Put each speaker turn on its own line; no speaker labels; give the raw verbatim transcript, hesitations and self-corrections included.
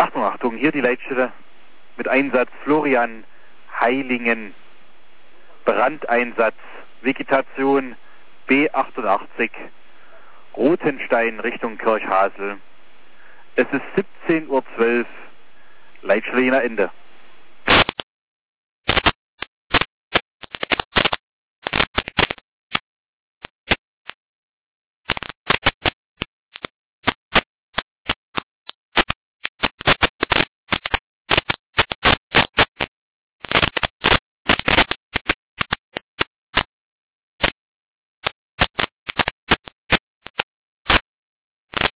Achtung, Achtung, hier die Leitstelle mit Einsatz Florian Heilingen. Brandeinsatz, Vegetation B achtundachtzig, Rothenstein Richtung Kirchhasel. Es ist siebzehn Uhr zwölf, Leitstelle Jena Ende.